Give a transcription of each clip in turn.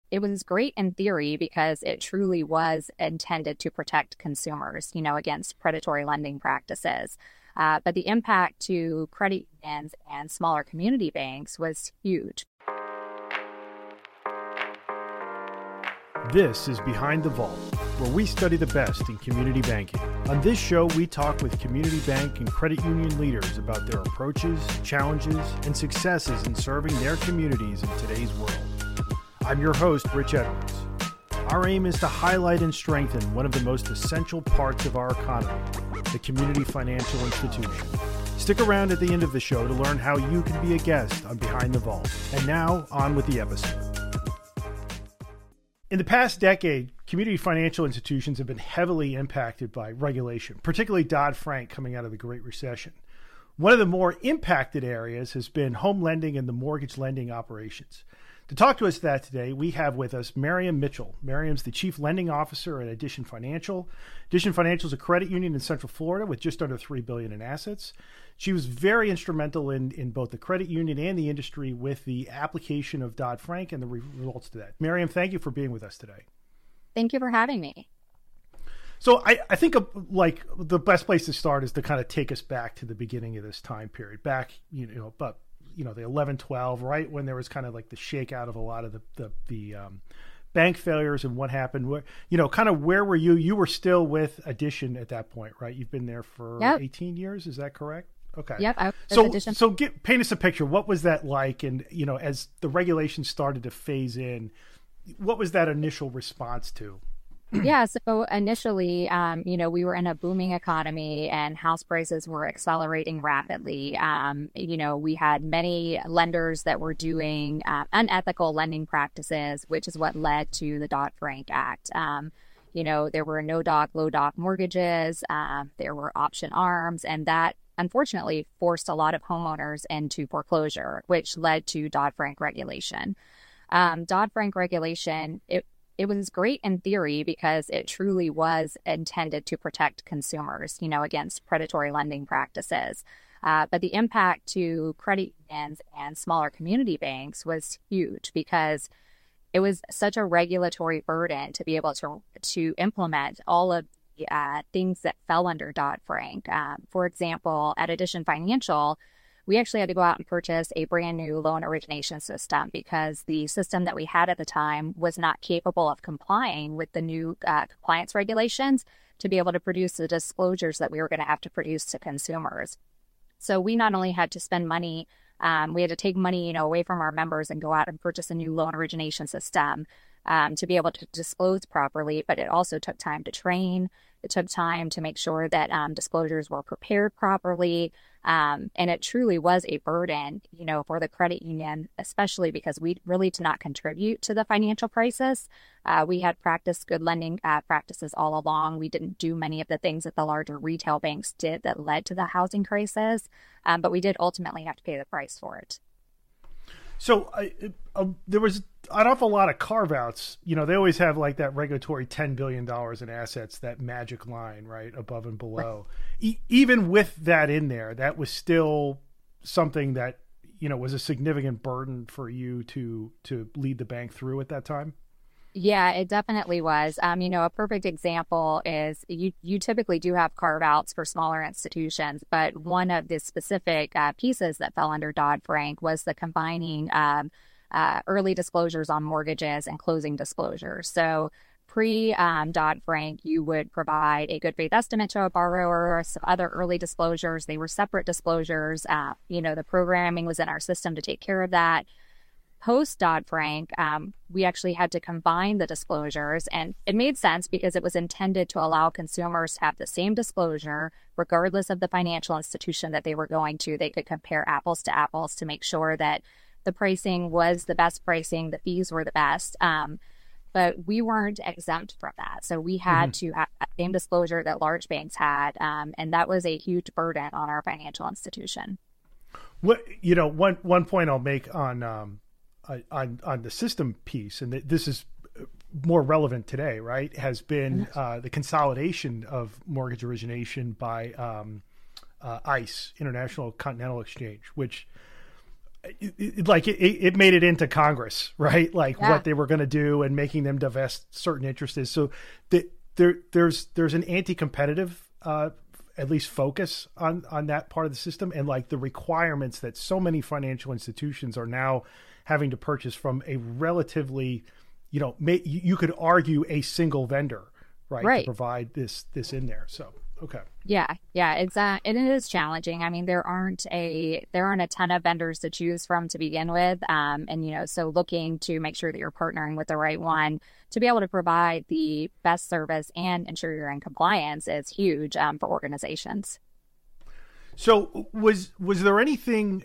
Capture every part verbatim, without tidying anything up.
it was great in theory because it truly was intended to protect consumers, you know, against predatory lending practices. Uh, but the impact to credit unions and smaller community banks was huge. This is Behind the Vault, where we study the best in community banking. On this show, we talk with community bank and credit union leaders about their approaches, challenges, and successes in serving their communities in today's world. I'm your host, Rich Edwards. Our aim is to highlight and strengthen one of the most essential parts of our economy, the community financial institution. Stick around at the end of the show to learn how you can be a guest on Behind the Vault. And now, on with the episode. In the past decade, community financial institutions have been heavily impacted by regulation, particularly Dodd-Frank coming out of the Great Recession. One of the more impacted areas has been home lending and the mortgage lending operations. To talk to us that today, we have with us Miriam Mitchell. Miriam's the Chief Lending Officer at Addition Financial. Addition Financial is a credit union in Central Florida with just under three billion dollars in assets. She was very instrumental in, in both the credit union and the industry with the application of Dodd-Frank and the re- results to that. Miriam, thank you for being with us today. Thank you for having me. So I, I think uh, like the best place to start is to kind of take us back to the beginning of this time period, back, you know, about you know, the eleven twelve, right when there was kind of like the shakeout of a lot of the the, the um, bank failures and what happened. Where, you know, kind of where were you? You were still with Addition at that point, right? You've been there for yep. eighteen years. Is that correct? Okay. Yep. I was so Addition. so get, paint us a picture. What was that like? And, you know, as the regulations started to phase in, what was that initial response to? Yeah. So initially, um, you know, we were in a booming economy and house prices were accelerating rapidly. Um, you know, we had many lenders that were doing uh, unethical lending practices, which is what led to the Dodd-Frank Act. Um, you know, there were no doc, low doc mortgages. Uh, there were option arms, and that unfortunately forced a lot of homeowners into foreclosure, which led to Dodd-Frank regulation. Um, Dodd-Frank regulation, it It was great in theory because it truly was intended to protect consumers, you know, against predatory lending practices. Uh, but the impact to credit unions and smaller community banks was huge because it was such a regulatory burden to be able to to implement all of the uh, things that fell under Dodd-Frank. Uh, for example, at Addition Financial, we actually had to go out and purchase a brand new loan origination system because the system that we had at the time was not capable of complying with the new uh, compliance regulations to be able to produce the disclosures that we were going to have to produce to consumers. So we not only had to spend money, um, we had to take money, you know, away from our members and go out and purchase a new loan origination system um, to be able to disclose properly, but it also took time to train. It took time to make sure that um, disclosures were prepared properly. Um, and it truly was a burden, you know, for the credit union, especially because we really did not contribute to the financial crisis. Uh, we had practiced good lending uh, practices all along. We didn't do many of the things that the larger retail banks did that led to the housing crisis, um, but we did ultimately have to pay the price for it. So uh, uh, there was an awful lot of carve-outs. You know, they always have like that regulatory ten billion dollars in assets, that magic line, right, above and below. Right. E- even with that in there, that was still something that, you know, was a significant burden for you to to lead the bank through at that time? Yeah, it definitely was. Um, you know, a perfect example is you, you typically do have carve-outs for smaller institutions, but one of the specific uh, pieces that fell under Dodd-Frank was the combining um, uh, early disclosures on mortgages and closing disclosures. So pre um, Dodd-Frank, you would provide a good faith estimate to a borrower, or some other early disclosures. They were separate disclosures. Uh, you know, the programming was in our system to take care of that. Post Dodd-Frank, um, we actually had to combine the disclosures, and it made sense because it was intended to allow consumers to have the same disclosure regardless of the financial institution that they were going to. They could compare apples to apples to make sure that the pricing was the best pricing, the fees were the best. Um, but we weren't exempt from that. So we had mm-hmm. to have that same disclosure that large banks had, um, and that was a huge burden on our financial institution. What, you know, one one point I'll make on um, on on the system piece, and this is more relevant today, right, has been uh, the consolidation of mortgage origination by um, uh, ICE, International Continental Exchange, which it, it, like it, it made it into Congress, right? Like yeah. what they were going to do and making them divest certain interests. So the, there, there's there's an anti-competitive, uh, at least focus on on that part of the system, and like the requirements that so many financial institutions are now having to purchase from a relatively, you know, may, you could argue a single vendor, right, right, to provide this this in there. So. Okay. Yeah, yeah, it's uh, and it is challenging. I mean, there aren't a there aren't a ton of vendors to choose from to begin with, um, and you know, so looking to make sure that you're partnering with the right one to be able to provide the best service and ensure you're in compliance is huge um, for organizations. So, was was there anything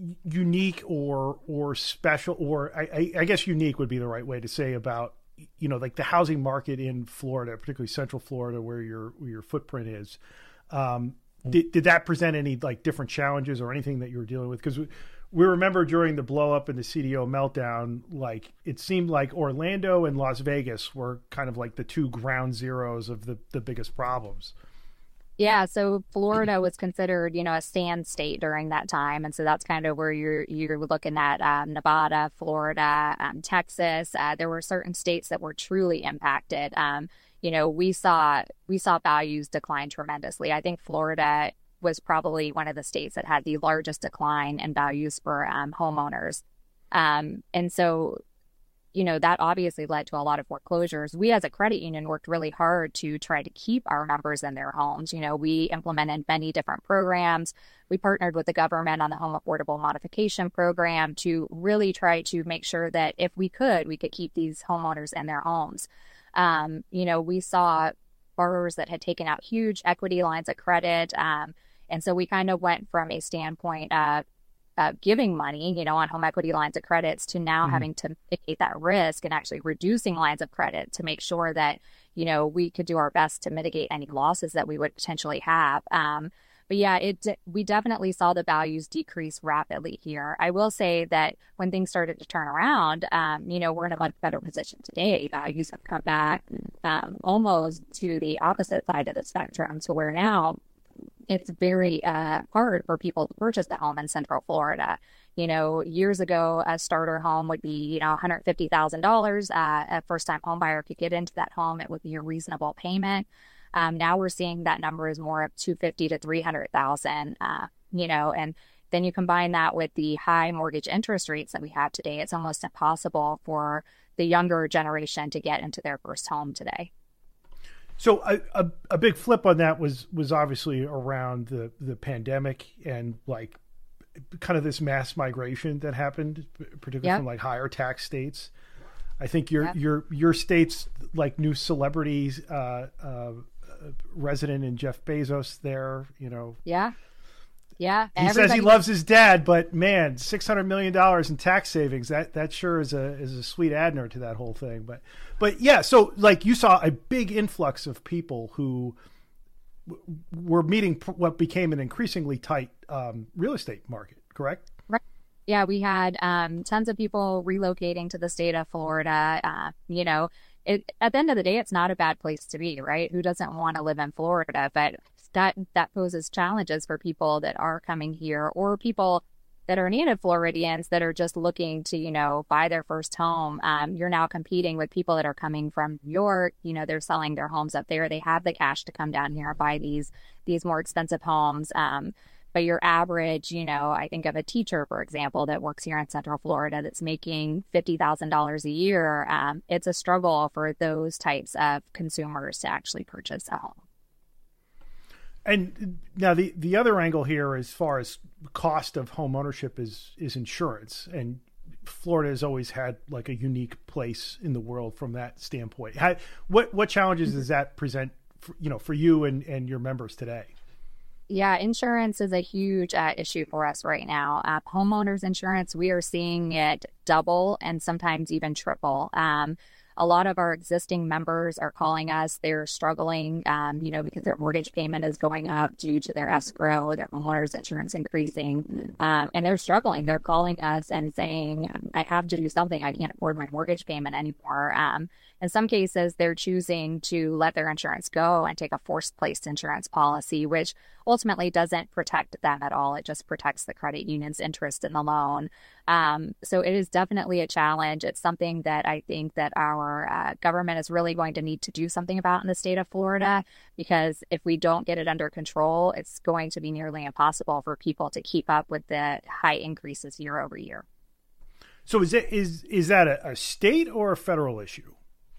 unique or or special, or I, I guess unique would be the right way to say about, you know, like the housing market in Florida, particularly Central Florida, where your where your footprint is? Um, did did that present any like different challenges or anything that you were dealing with? Because we, we remember during the blow up and the C D O meltdown, like it seemed like Orlando and Las Vegas were kind of like the two ground zeros of the the biggest problems. Yeah, so Florida was considered, you know, a sand state during that time, and so that's kind of where you're you're looking at um, Nevada, Florida, um, Texas. Uh, there were certain states that were truly impacted. Um, you know, we saw we saw values decline tremendously. I think Florida was probably one of the states that had the largest decline in values for um, homeowners, um, and so. You know, that obviously led to a lot of foreclosures. We as a credit union worked really hard to try to keep our members in their homes. You know, we implemented many different programs. We partnered with the government on the Home Affordable Modification Program to really try to make sure that if we could, we could keep these homeowners in their homes. Um, you know, we saw borrowers that had taken out huge equity lines of credit. Um, and so we kind of went from a standpoint of Uh, giving money, you know, on home equity lines of credits to now mm-hmm. having to mitigate that risk and actually reducing lines of credit to make sure that, you know, we could do our best to mitigate any losses that we would potentially have. Um, but yeah, it we definitely saw the values decrease rapidly here. I will say that when things started to turn around, um, you know, we're in a much better position today. Values have come back um, almost to the opposite side of the spectrum, to where now it's very uh, hard for people to purchase a home in Central Florida. You know, years ago, a starter home would be, you know, one hundred fifty thousand dollars. Uh, a first-time home buyer could get into that home. It would be a reasonable payment. Um, now we're seeing that number is more of two hundred fifty thousand to three hundred thousand dollars, uh, you know, and then you combine that with the high mortgage interest rates that we have today. It's almost impossible for the younger generation to get into their first home today. So a, a, a big flip on that was was obviously around the, the pandemic and like kind of this mass migration that happened, particularly yep. from like higher tax states. I think your yep. your your state's like new celebrities uh, uh, resident in Jeff Bezos there, you know. Yeah. Yeah. He Everybody... says he loves his dad, but man, six hundred million dollars in tax savings, that, that sure is a, is a sweet addner to that whole thing. But, but yeah, so like you saw a big influx of people who w- were meeting pr- what became an increasingly tight um, real estate market, correct? Right. Yeah, we had um, tons of people relocating to the state of Florida. Uh, you know, it, at the end of the day, it's not a bad place to be, right? Who doesn't want to live in Florida? But that that poses challenges for people that are coming here, or people that are native Floridians that are just looking to, you know, buy their first home. Um, you're now competing with people that are coming from New York. You know, they're selling their homes up there. They have the cash to come down here and buy these these more expensive homes. Um, but your average, you know, I think of a teacher, for example, that works here in Central Florida that's making fifty thousand dollars a year. Um, it's a struggle for those types of consumers to actually purchase a home. And now the, the other angle here, as far as cost of home ownership, is is insurance. And Florida has always had like a unique place in the world from that standpoint. How, what what challenges does that present, for, you know, for you and, and your members today? Yeah, insurance is a huge uh, issue for us right now. Uh, homeowners insurance, we are seeing it double and sometimes even triple. Um, a lot of our existing members are calling us. They're struggling, um, you know, because their mortgage payment is going up due to their escrow, their homeowners insurance increasing, um, and they're struggling. They're calling us and saying, I have to do something. I can't afford my mortgage payment anymore. Um, in some cases, they're choosing to let their insurance go and take a forced placed insurance policy, which ultimately doesn't protect them at all. It just protects the credit union's interest in the loan. Um, so it is definitely a challenge. It's something that I think that our uh, government is really going to need to do something about in the state of Florida, because if we don't get it under control, it's going to be nearly impossible for people to keep up with the high increases year over year. So is it is is that a, a state or a federal issue?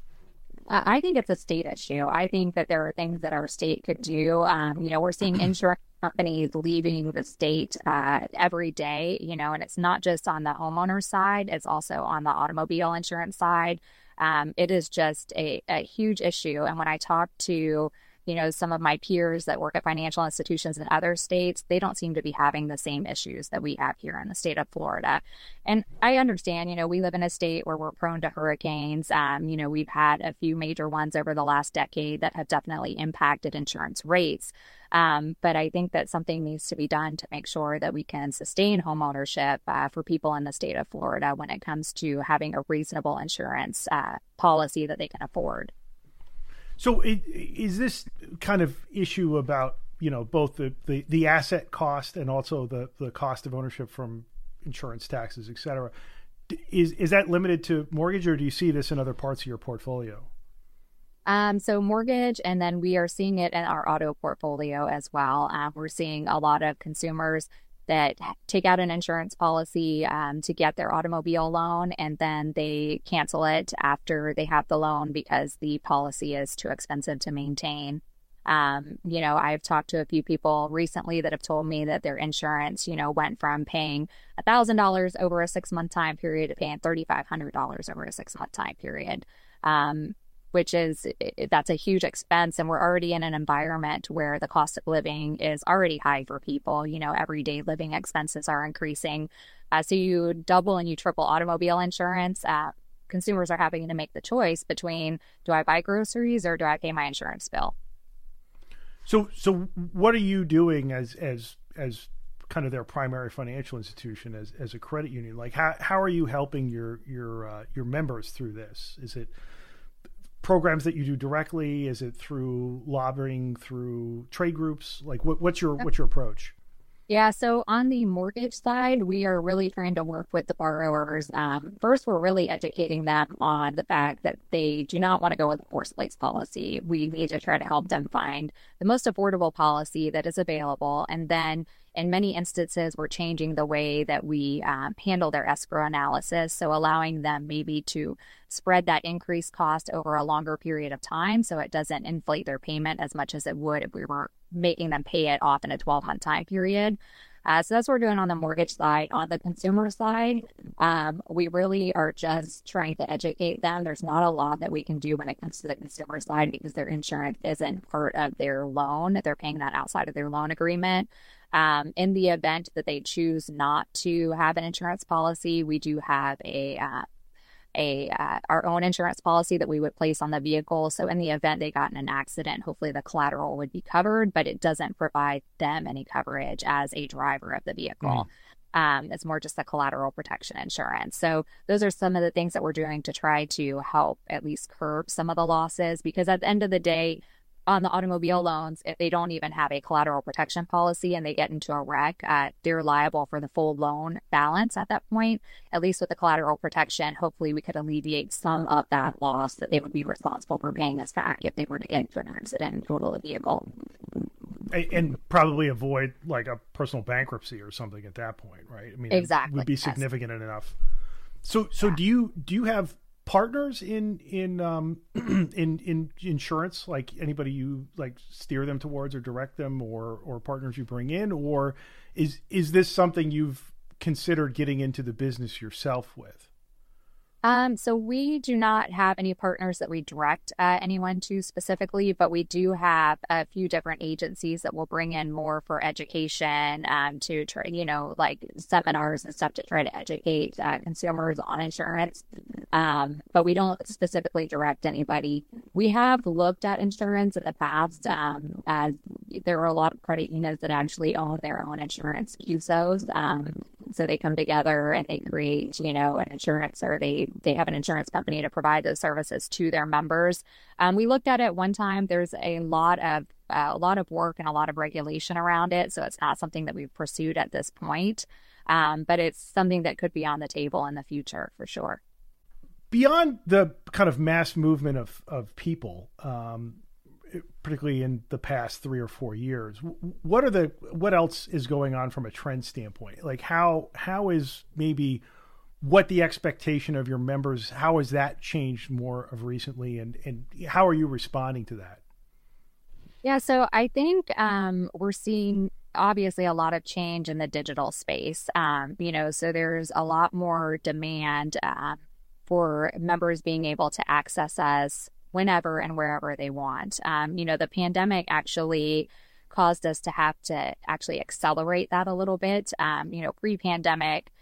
Uh, I think it's a state issue. I think that there are things that our state could do. Um, you know, we're seeing insurance companies leaving the state uh, every day, you know, and it's not just on the homeowner side, it's also on the automobile insurance side. Um, it is just a, a huge issue. And when I talk to you know, some of my peers that work at financial institutions in other states, they don't seem to be having the same issues that we have here in the state of Florida. And I understand, you know, we live in a state where we're prone to hurricanes. Um, you know, we've had a few major ones over the last decade that have definitely impacted insurance rates. Um, but I think that something needs to be done to make sure that we can sustain home ownership uh, for people in the state of Florida when it comes to having a reasonable insurance uh, policy that they can afford. So it, is this kind of issue about, you know, both the, the, the asset cost and also the, the cost of ownership from insurance taxes, et cetera, is, is that limited to mortgage, or do you see this in other parts of your portfolio? Um, so mortgage, and then we are seeing it in our auto portfolio as well. Um, we're seeing a lot of consumers that take out an insurance policy um, to get their automobile loan, and then they cancel it after they have the loan because the policy is too expensive to maintain. Um, you know, I've talked to a few people recently that have told me that their insurance, you know, went from paying one thousand dollars over a six-month time period to paying three thousand five hundred dollars over a six-month time period. Um, which is, that's a huge expense. And we're already in an environment where the cost of living is already high for people. You know, everyday living expenses are increasing. Uh, so you double and you triple automobile insurance. Uh, consumers are having to make the choice between, do I buy groceries or do I pay my insurance bill? So, so what are you doing as, as, as kind of their primary financial institution, as, as a credit union? Like, how, how are you helping your, your, uh, your members through this? Is it programs that you do directly? Is it through lobbying, through trade groups? Like, what, what's your what's your approach? Yeah, so on the mortgage side, we are really trying to work with the borrowers. Um, first, we're really educating them on the fact that they do not want to go with a forced place policy. We need to try to help them find the most affordable policy that is available. And then in many instances, we're changing the way that we um, handle their escrow analysis. So allowing them maybe to spread that increased cost over a longer period of time so it doesn't inflate their payment as much as it would if we were making them pay it off in a twelve-month time period. Uh, so that's what we're doing on the mortgage side. On the consumer side, um, we really are just trying to educate them. There's not a lot that we can do when it comes to the consumer side because their insurance isn't part of their loan. They're paying that outside of their loan agreement. Um, in the event that they choose not to have an insurance policy, we do have a uh, a uh, our own insurance policy that we would place on the vehicle. So in the event they got in an accident, hopefully the collateral would be covered, but it doesn't provide them any coverage as a driver of the vehicle. Mm. Um, it's more just a collateral protection insurance. So those are some of the things that we're doing to try to help at least curb some of the losses, because at the end of the day, on the automobile loans, if they don't even have a collateral protection policy and they get into a wreck, uh, they're liable for the full loan balance at that point. At least with the collateral protection, hopefully we could alleviate some of that loss that they would be responsible for paying us back if they were to get into an accident and total the vehicle. And probably avoid like a personal bankruptcy or something at that point, right? I mean, exactly. It would be significant yes. enough. So, so yeah. do you do you have partners in in um in in insurance, like anybody you like steer them towards or direct them, or or partners you bring in, or is is this something you've considered getting into the business yourself with? Um, so we do not have any partners that we direct uh, anyone to specifically, but we do have a few different agencies that will bring in more for education, um, to try, you know, like seminars and stuff to try to educate uh, consumers on insurance. Um, but we don't specifically direct anybody. We have looked at insurance in the past, um, as there are a lot of credit unions that actually own their own insurance Q S Os. Um, so they come together and they create, you know, an insurance, or they they have an insurance company to provide those services to their members. Um, we looked at it one time. There's a lot of uh, a lot of work and a lot of regulation around it, so it's not something that we've pursued at this point. Um, but it's something that could be on the table in the future for sure. Beyond the kind of mass movement of of people, um, particularly in the past three or four years, what are the what else is going on from a trend standpoint? Like how how is maybe what the expectation of your members, how has that changed more of recently, and and how are you responding to that? Yeah, so I think um, we're seeing obviously a lot of change in the digital space. Um, you know, so there's a lot more demand uh, for members being able to access us whenever and wherever they want. Um, you know, the pandemic actually caused us to have to actually accelerate that a little bit. Um, you know, pre-pandemic,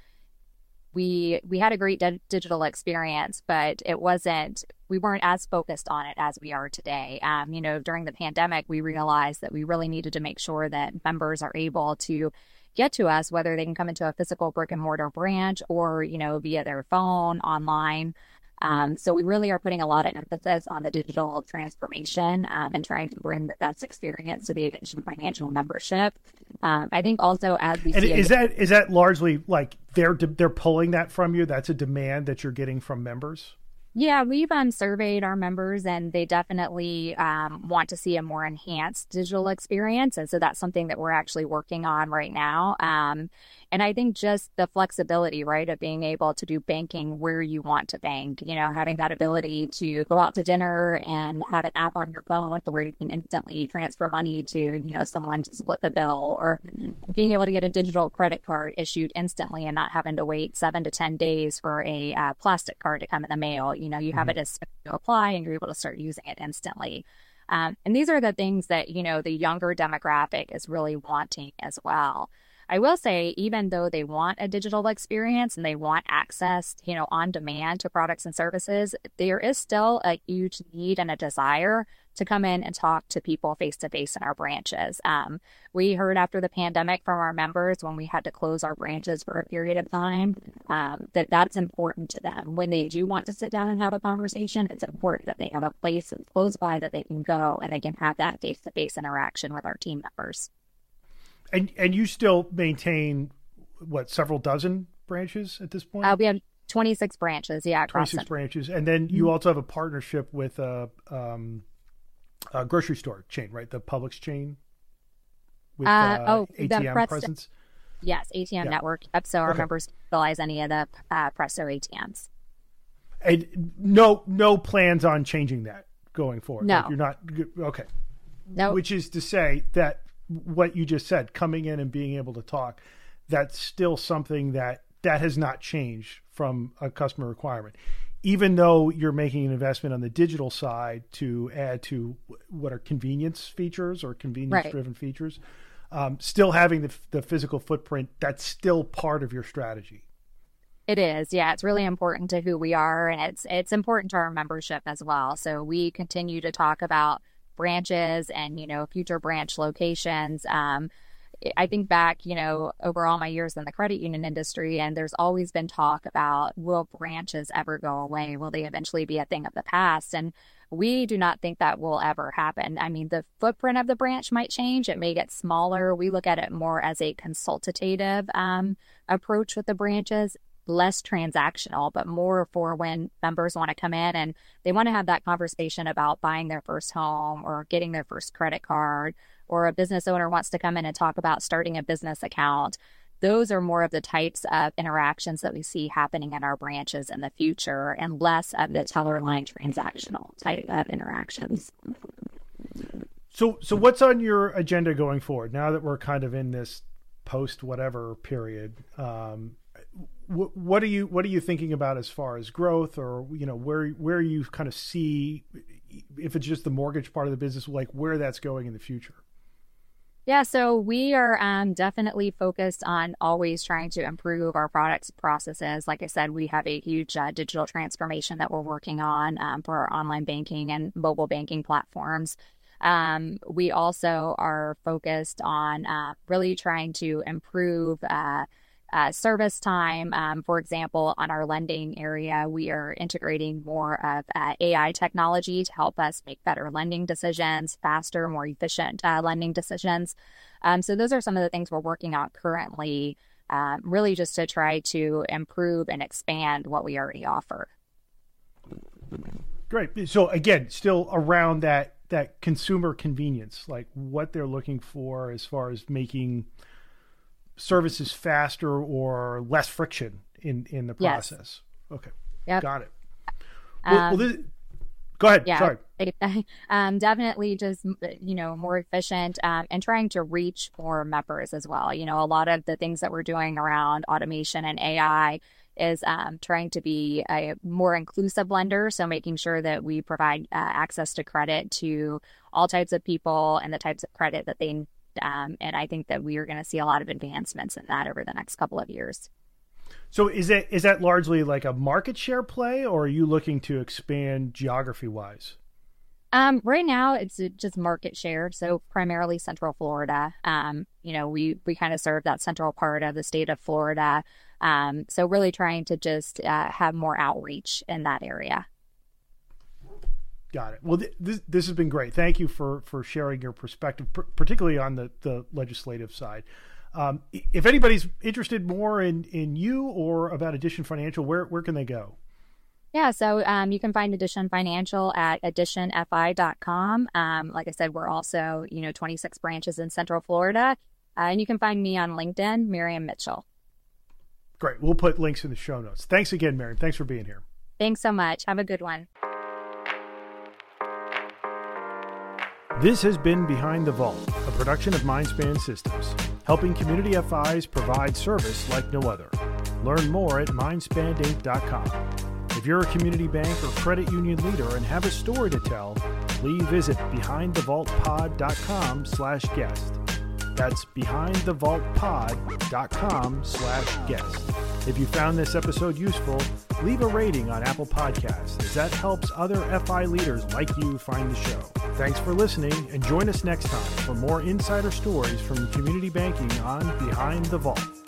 we we had a great di- digital experience, but it wasn't, we weren't as focused on it as we are today. Um, you know, during the pandemic, we realized that we really needed to make sure that members are able to get to us, whether they can come into a physical brick and mortar branch or, you know, via their phone, online. Um, so we really are putting a lot of emphasis on the digital transformation um, and trying to bring the best experience to the Advantage Financial membership. Um, I think also as we and see, is that is that largely like they're they're pulling that from you? That's a demand that you're getting from members. Yeah, we've um, surveyed our members, and they definitely um, want to see a more enhanced digital experience. And so that's something that we're actually working on right now. Um, and I think just the flexibility, right, of being able to do banking where you want to bank, you know, having that ability to go out to dinner and have an app on your phone where you can instantly transfer money to, you know, someone to split the bill, or being able to get a digital credit card issued instantly and not having to wait seven to ten days for a uh, plastic card to come in the mail. You know, you have mm-hmm. it as to apply and you're able to start using it instantly. Um, and these are the things that, you know, the younger demographic is really wanting as well. I will say, even though they want a digital experience and they want access, you know, on demand to products and services, there is still a huge need and a desire to come in and talk to people face to face in our branches. Um, we heard after the pandemic from our members when we had to close our branches for a period of time, um, that that's important to them. When they do want to sit down and have a conversation, it's important that they have a place close by that they can go and they can have that face to face interaction with our team members. And and you still maintain, what, several dozen branches at this point? Uh, we have twenty-six branches, yeah, across twenty-six branches. And then you mm-hmm. also have a partnership with a, um, a grocery store chain, right? The Publix chain with uh, uh, oh, A T M Presto, presence? Yes, A T M yeah. network. Yep, so our okay. members utilize any of the uh, Presto A T Ms. And no, no plans on changing that going forward? No. Like you're not, okay. No. Which is to say that what you just said, coming in and being able to talk, that's still something that that has not changed from a customer requirement. Even though you're making an investment on the digital side to add to what are convenience features or convenience-driven right. features, um, still having the, the physical footprint, that's still part of your strategy. It is. Yeah, it's really important to who we are, and it's it's important to our membership as well. So we continue to talk about branches and, you know, future branch locations. Um, I think back, you know, over all my years in the credit union industry, and there's always been talk about, will branches ever go away? Will they eventually be a thing of the past? And we do not think that will ever happen. I mean, the footprint of the branch might change. It may get smaller. We look at it more as a consultative um, approach with the branches. Less transactional, but more for when members want to come in and they want to have that conversation about buying their first home or getting their first credit card, or a business owner wants to come in and talk about starting a business account. Those are more of the types of interactions that we see happening in our branches in the future, and less of the teller line transactional type of interactions. So, so what's on your agenda going forward now that we're kind of in this post whatever period? Um, w- what are you what are you thinking about as far as growth, or you know where where you kind of see, if it's just the mortgage part of the business, like where that's going in the future? Yeah, so we are um, definitely focused on always trying to improve our products and processes. Like I said, we have a huge uh, digital transformation that we're working on um, for our online banking and mobile banking platforms. Um, we also are focused on uh, really trying to improve uh, uh, service time. Um, for example, on our lending area, we are integrating more of uh, A I technology to help us make better lending decisions, faster, more efficient uh, lending decisions. Um, so those are some of the things we're working on currently, um, really just to try to improve and expand what we already offer. Great. So again, still around that that consumer convenience, like what they're looking for as far as making services faster or less friction in, in the process. Yes. Okay. Yep. Got it. Well, Um, well, this, go ahead. yeah, Sorry. um, definitely just, you know, more efficient um, and trying to reach more members as well. You know, a lot of the things that we're doing around automation and A I is um, trying to be a more inclusive lender. So making sure that we provide uh, access to credit to all types of people and the types of credit that they need. Um, and I think that we are going to see a lot of advancements in that over the next couple of years. So is that, is that largely like a market share play, or are you looking to expand geography wise? Um, right now it's just market share. So primarily Central Florida. Um, you know, we, we kind of serve that central part of the state of Florida. Um, so really trying to just uh, have more outreach in that area. Got it. Well, th- this this has been great. Thank you for for sharing your perspective, pr- particularly on the, the legislative side. Um, if anybody's interested more in, in you or about Addition Financial, where where can they go? Yeah, so um, you can find Addition Financial at addition f i dot com. Um, like I said, we're also, you know, twenty-six branches in Central Florida. Uh, and you can find me on LinkedIn, Miriam Mitchell. Great. We'll put links in the show notes. Thanks again, Miriam. Thanks for being here. Thanks so much. Have a good one. This has been Behind the Vault, a production of Mindspan Systems, helping community F Is provide service like no other. Learn more at mindspan inc dot com. If you're a community bank or credit union leader and have a story to tell, please visit behind the vault pod dot com slash guest. That's behind the vault pod dot com slash guest. If you found this episode useful, leave a rating on Apple Podcasts, as that helps other F I leaders like you find the show. Thanks for listening, and join us next time for more insider stories from community banking on Behind the Vault.